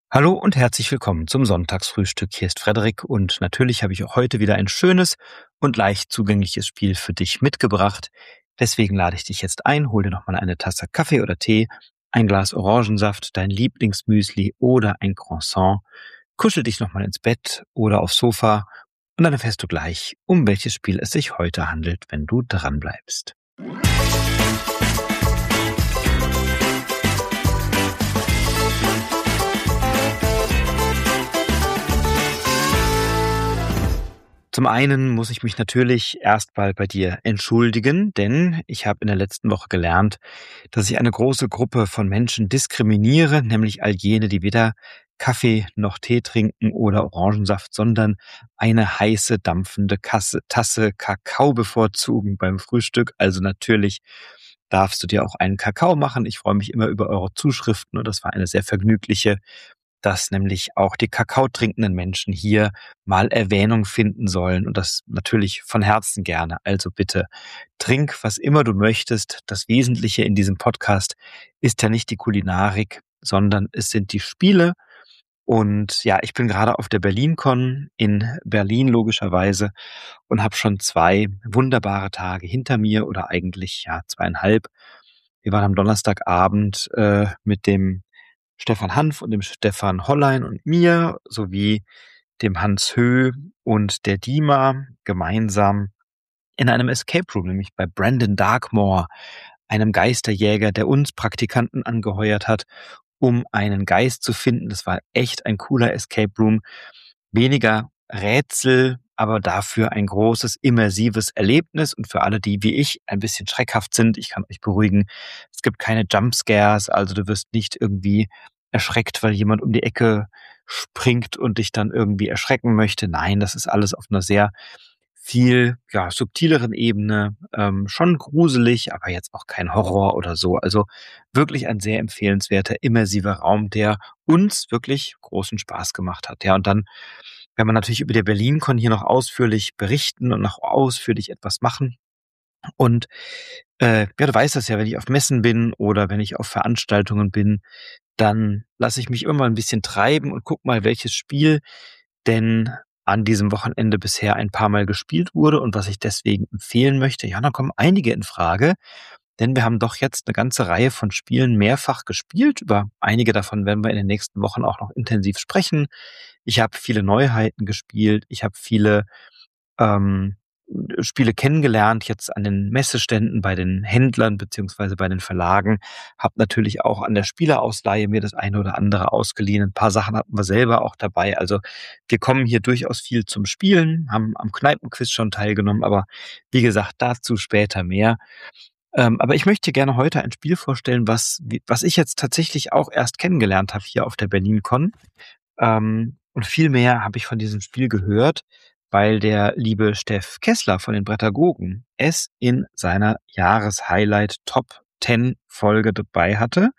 Hallo und herzlich willkommen zum Sonntagsfrühstück. Hier ist Frederik und natürlich habe ich auch heute wieder ein schönes und leicht zugängliches Spiel für dich mitgebracht. Deswegen lade ich dich jetzt ein, hol dir nochmal eine Tasse Kaffee oder Tee, ein Glas Orangensaft, dein Lieblingsmüsli oder ein Croissant, kuschel dich nochmal ins Bett oder aufs Sofa und dann erfährst du gleich, um welches Spiel es sich heute handelt, wenn du dran bleibst. Zum einen muss ich mich natürlich erstmal bei dir entschuldigen, denn ich habe in der letzten Woche gelernt, dass ich eine große Gruppe von Menschen diskriminiere, nämlich all jene, die weder Kaffee noch Tee trinken oder Orangensaft, sondern eine heiße, dampfende Tasse Kakao bevorzugen beim Frühstück. Also natürlich darfst du dir auch einen Kakao machen. Ich freue mich immer über eure Zuschriften und das war eine sehr vergnügliche, dass nämlich auch die Kakao trinkenden Menschen hier mal Erwähnung finden sollen und das natürlich von Herzen gerne. Also bitte trink, was immer du möchtest. Das Wesentliche in diesem Podcast ist ja nicht die Kulinarik, sondern es sind die Spiele. Und ja, ich bin gerade auf der BerlinCon in Berlin logischerweise und habe schon 2 wunderbare Tage hinter mir oder eigentlich ja 2,5. Wir waren am Donnerstagabend mit dem Stefan Hanf und dem Stefan Hollein und mir sowie dem Hans Höh und der Dima gemeinsam in einem Escape Room, nämlich bei Brandon Darkmore, einem Geisterjäger, der uns Praktikanten angeheuert hat, um einen Geist zu finden. Das war echt ein cooler Escape Room. Weniger Rätsel, aber dafür ein großes, immersives Erlebnis. Und für alle, die wie ich ein bisschen schreckhaft sind, ich kann euch beruhigen, es gibt keine Jumpscares, also du wirst nicht irgendwie erschreckt, weil jemand um die Ecke springt und dich dann irgendwie erschrecken möchte. Nein, das ist alles auf einer sehr viel subtileren Ebene, schon gruselig, aber jetzt auch kein Horror oder so. Also wirklich ein sehr empfehlenswerter, immersiver Raum, der uns wirklich großen Spaß gemacht hat. Ja, und dann werden wir natürlich über die BerlinCon hier noch ausführlich berichten und noch ausführlich etwas machen. Und du weißt das ja, wenn ich auf Messen bin oder wenn ich auf Veranstaltungen bin, dann lasse ich mich immer mal ein bisschen treiben und guck mal, welches Spiel denn an diesem Wochenende bisher ein paar Mal gespielt wurde und was ich deswegen empfehlen möchte. Ja, dann kommen einige in Frage, denn wir haben doch jetzt eine ganze Reihe von Spielen mehrfach gespielt. Über einige davon werden wir in den nächsten Wochen auch noch intensiv sprechen. Ich habe viele Neuheiten gespielt. Ich habe viele ähm, Spiele kennengelernt, jetzt an den Messeständen bei den Händlern beziehungsweise bei den Verlagen. Habe natürlich auch an der Spielerausleihe mir das eine oder andere ausgeliehen. Ein paar Sachen hatten wir selber auch dabei. Also wir kommen hier durchaus viel zum Spielen, haben am Kneipenquiz schon teilgenommen, aber wie gesagt, dazu später mehr. Aber ich möchte gerne heute ein Spiel vorstellen, was ich jetzt tatsächlich auch erst kennengelernt habe hier auf der BerlinCon. Und viel mehr habe ich von diesem Spiel gehört, weil der liebe Steff Kessler von den Brettagogen es in seiner Jahreshighlight Top 10 Folge dabei hatte.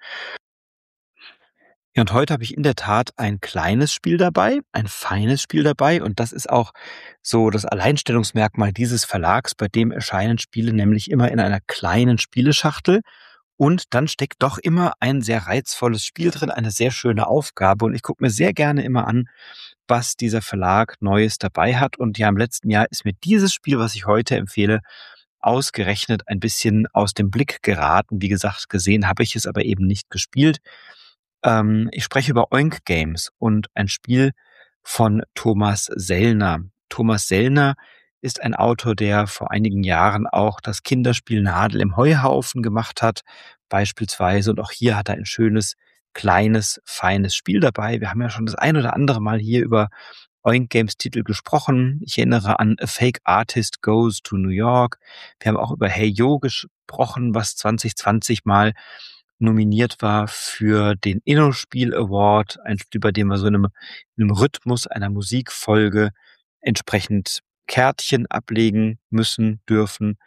Ja, und heute habe ich in der Tat ein kleines Spiel dabei, ein feines Spiel dabei. Und das ist auch so das Alleinstellungsmerkmal dieses Verlags. Bei dem erscheinen Spiele nämlich immer in einer kleinen Spieleschachtel. Und dann steckt doch immer ein sehr reizvolles Spiel drin, eine sehr schöne Aufgabe. Und ich gucke mir sehr gerne immer an, was dieser Verlag Neues dabei hat. Und ja, im letzten Jahr ist mir dieses Spiel, was ich heute empfehle, ausgerechnet ein bisschen aus dem Blick geraten. Wie gesagt, gesehen habe ich es, aber eben nicht gespielt. Ich spreche über Oink Games und ein Spiel von Thomas Sellner. Thomas Sellner ist ein Autor, der vor einigen Jahren auch das Kinderspiel Nadel im Heuhaufen gemacht hat, beispielsweise. Und auch hier hat er ein schönes, kleines, feines Spiel dabei. Wir haben ja schon das ein oder andere Mal hier über Oink Games Titel gesprochen. Ich erinnere an A Fake Artist Goes to New York. Wir haben auch über Hey Yo gesprochen, was 2020 mal nominiert war für den Innospiel Award, ein Spiel, bei dem wir so in einem Rhythmus einer Musikfolge entsprechend Kärtchen ablegen müssen, dürfen.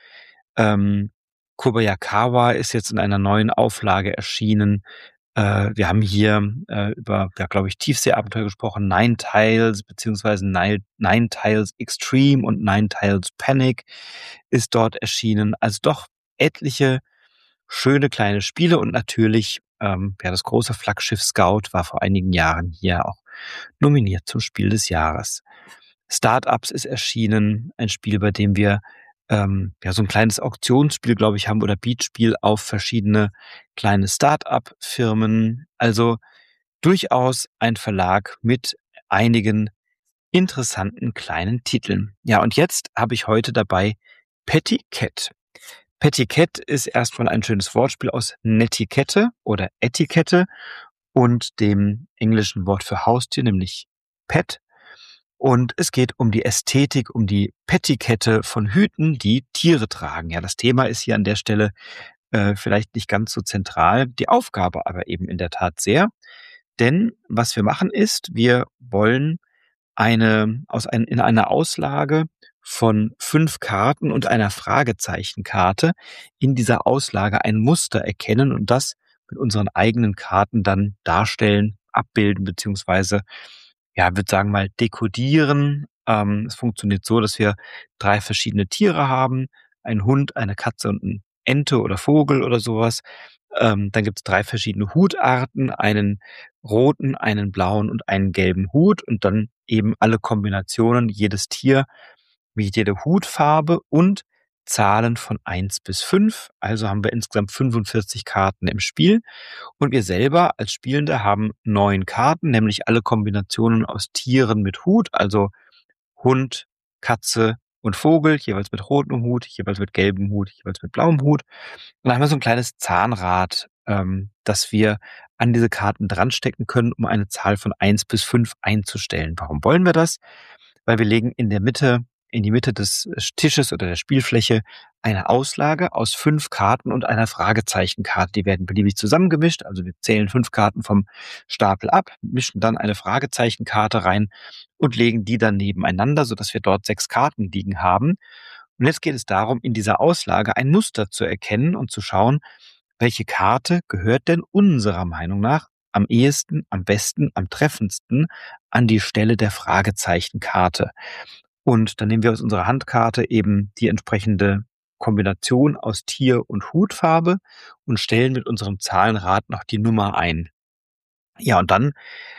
Kobayakawa ist jetzt in einer neuen Auflage erschienen. Wir haben hier über, glaube ich, Tiefseeabenteuer gesprochen. Nine Tiles beziehungsweise Nine Tiles Extreme und Nine Tiles Panic ist dort erschienen. Also doch etliche schöne kleine Spiele und natürlich Ja, das große Flaggschiff Scout war vor einigen Jahren hier auch nominiert zum Spiel des Jahres. Startups ist erschienen, ein Spiel, bei dem wir ja so ein kleines Auktionsspiel, glaube ich, haben oder Beatspiel auf verschiedene kleine Start-up-Firmen. Also durchaus ein Verlag mit einigen interessanten kleinen Titeln. Ja, und jetzt habe ich heute dabei Petticat. Petticat ist erstmal ein schönes Wortspiel aus Netiquette oder Etikette und dem englischen Wort für Haustier, nämlich Pet. Und es geht um die Ästhetik, um die Pettikette von Hüten, die Tiere tragen. Ja, das Thema ist hier an der Stelle vielleicht nicht ganz so zentral, die Aufgabe aber eben in der Tat sehr. Denn was wir machen ist, wir wollen in einer Auslage von 5 Karten und einer Fragezeichenkarte in dieser Auslage ein Muster erkennen und das mit unseren eigenen Karten dann darstellen, abbilden beziehungsweise, ja, würde sagen mal dekodieren. Es funktioniert so, dass wir 3 verschiedene Tiere haben, einen Hund, eine Katze und 'n Ente oder Vogel oder sowas. Dann gibt's 3 verschiedene Hutarten, einen roten, einen blauen und einen gelben Hut und dann eben alle Kombinationen, jedes Tier wie jede Hutfarbe und Zahlen von 1 bis 5. Also haben wir insgesamt 45 Karten im Spiel und wir selber als Spielende haben 9 Karten, nämlich alle Kombinationen aus Tieren mit Hut, also Hund, Katze und Vogel, jeweils mit rotem Hut, jeweils mit gelbem Hut, jeweils mit blauem Hut. Und dann haben wir so ein kleines Zahnrad, das wir an diese Karten dranstecken können, um eine Zahl von 1 bis 5 einzustellen. Warum wollen wir das? Weil wir legen in die Mitte des Tisches oder der Spielfläche eine Auslage aus 5 Karten und einer Fragezeichenkarte. Die werden beliebig zusammengemischt. Also wir zählen 5 Karten vom Stapel ab, mischen dann eine Fragezeichenkarte rein und legen die dann nebeneinander, sodass wir dort 6 Karten liegen haben. Und jetzt geht es darum, in dieser Auslage ein Muster zu erkennen und zu schauen, welche Karte gehört denn unserer Meinung nach am ehesten, am besten, am treffendsten an die Stelle der Fragezeichenkarte. Und dann nehmen wir aus unserer Handkarte eben die entsprechende Kombination aus Tier und Hutfarbe und stellen mit unserem Zahlenrad noch die Nummer ein. Ja, und dann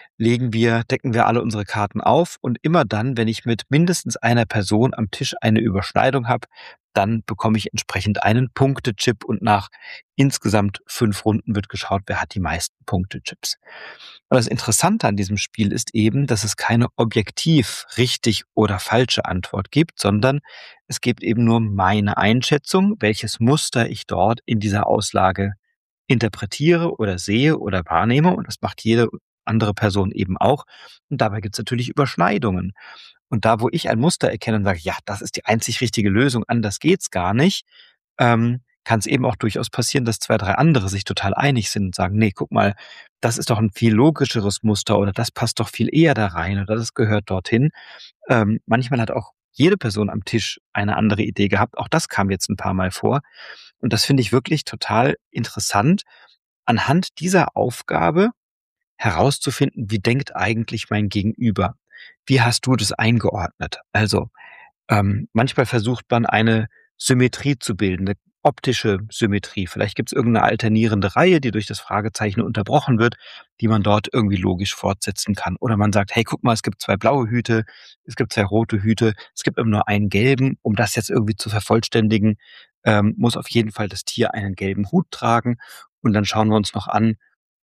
decken wir alle unsere Karten auf und immer dann, wenn ich mit mindestens einer Person am Tisch eine Überschneidung habe, dann bekomme ich entsprechend einen Punktechip und nach insgesamt 5 Runden wird geschaut, wer hat die meisten Punktechips. Und das Interessante an diesem Spiel ist eben, dass es keine objektiv richtig oder falsche Antwort gibt, sondern es gibt eben nur meine Einschätzung, welches Muster ich dort in dieser Auslage interpretiere oder sehe oder wahrnehme und das macht jede andere Person eben auch. Und dabei gibt es natürlich Überschneidungen. Und da, wo ich ein Muster erkenne und sage, ja, das ist die einzig richtige Lösung, anders geht's gar nicht, kann es eben auch durchaus passieren, dass 2, 3 andere sich total einig sind und sagen, nee, guck mal, das ist doch ein viel logischeres Muster oder das passt doch viel eher da rein oder das gehört dorthin. Manchmal hat auch jede Person am Tisch eine andere Idee gehabt. Auch das kam jetzt ein paar Mal vor. Und das finde ich wirklich total interessant, anhand dieser Aufgabe herauszufinden, wie denkt eigentlich mein Gegenüber? Wie hast du das eingeordnet? Also, manchmal versucht man eine Symmetrie zu bilden, eine optische Symmetrie. Vielleicht gibt es irgendeine alternierende Reihe, die durch das Fragezeichen unterbrochen wird, die man dort irgendwie logisch fortsetzen kann. Oder man sagt, hey, guck mal, es gibt 2 blaue Hüte, es gibt 2 rote Hüte, es gibt immer nur einen gelben. Um das jetzt irgendwie zu vervollständigen, muss auf jeden Fall das Tier einen gelben Hut tragen. Und dann schauen wir uns noch an,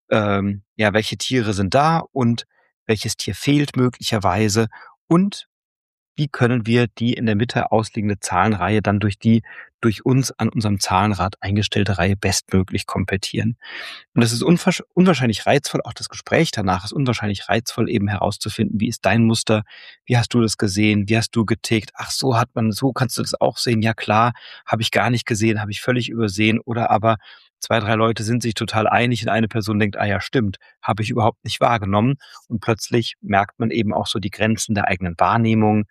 ja, welche Tiere sind da und welches Tier fehlt möglicherweise und wie können wir die in der Mitte ausliegende Zahlenreihe dann durch die durch uns an unserem Zahlenrad eingestellte Reihe bestmöglich komplettieren. Und das ist unwahrscheinlich reizvoll, auch das Gespräch danach ist unwahrscheinlich reizvoll, eben herauszufinden, wie ist dein Muster, wie hast du das gesehen, wie hast du getickt, ach so kannst du das auch sehen, ja klar, habe ich gar nicht gesehen, habe ich völlig übersehen oder aber 2, 3 Leute sind sich total einig und eine Person denkt, ah ja, stimmt, habe ich überhaupt nicht wahrgenommen und plötzlich merkt man eben auch so die Grenzen der eigenen Wahrnehmung,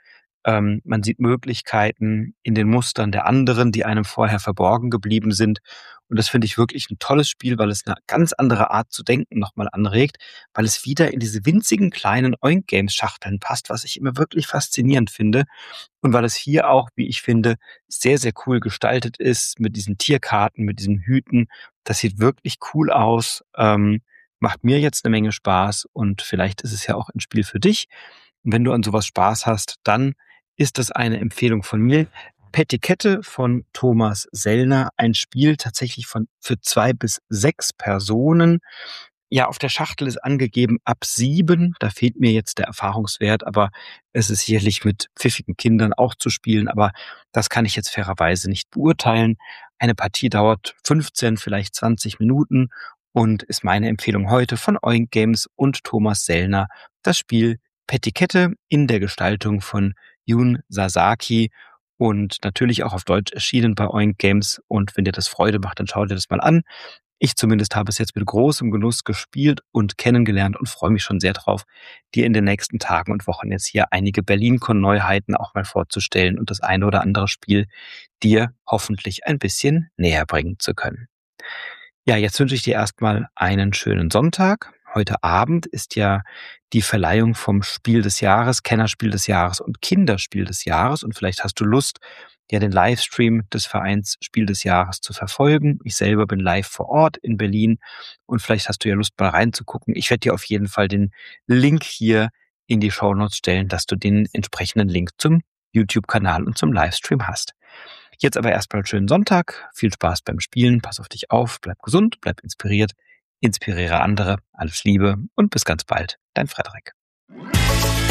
Man sieht Möglichkeiten in den Mustern der anderen, die einem vorher verborgen geblieben sind. Und das finde ich wirklich ein tolles Spiel, weil es eine ganz andere Art zu denken nochmal anregt, weil es wieder in diese winzigen kleinen Oink-Games-Schachteln passt, was ich immer wirklich faszinierend finde. Und weil es hier auch, wie ich finde, sehr, sehr cool gestaltet ist mit diesen Tierkarten, mit diesen Hüten. Das sieht wirklich cool aus, macht mir jetzt eine Menge Spaß und vielleicht ist es ja auch ein Spiel für dich. Und wenn du an sowas Spaß hast, dann ist das eine Empfehlung von mir. Petikette von Thomas Sellner, ein Spiel tatsächlich für 2 bis 6 Personen. Ja, auf der Schachtel ist angegeben ab 7. Da fehlt mir jetzt der Erfahrungswert, aber es ist sicherlich mit pfiffigen Kindern auch zu spielen, aber das kann ich jetzt fairerweise nicht beurteilen. Eine Partie dauert 15, vielleicht 20 Minuten und ist meine Empfehlung heute von Oink Games und Thomas Sellner, das Spiel Petikette in der Gestaltung von Jun Sasaki und natürlich auch auf Deutsch erschienen bei Oink Games. Und wenn dir das Freude macht, dann schau dir das mal an. Ich zumindest habe es jetzt mit großem Genuss gespielt und kennengelernt und freue mich schon sehr drauf, dir in den nächsten Tagen und Wochen jetzt hier einige BerlinCon-Neuheiten auch mal vorzustellen und das eine oder andere Spiel dir hoffentlich ein bisschen näher bringen zu können. Ja, jetzt wünsche ich dir erstmal einen schönen Sonntag. Heute Abend ist ja die Verleihung vom Spiel des Jahres, Kennerspiel des Jahres und Kinderspiel des Jahres. Und vielleicht hast du Lust, ja den Livestream des Vereins Spiel des Jahres zu verfolgen. Ich selber bin live vor Ort in Berlin und vielleicht hast du ja Lust, mal reinzugucken. Ich werde dir auf jeden Fall den Link hier in die Shownotes stellen, dass du den entsprechenden Link zum YouTube-Kanal und zum Livestream hast. Jetzt aber erstmal schönen Sonntag, viel Spaß beim Spielen, pass auf dich auf, bleib gesund, bleib inspiriert, inspiriere andere, alles Liebe und bis ganz bald, dein Frederik.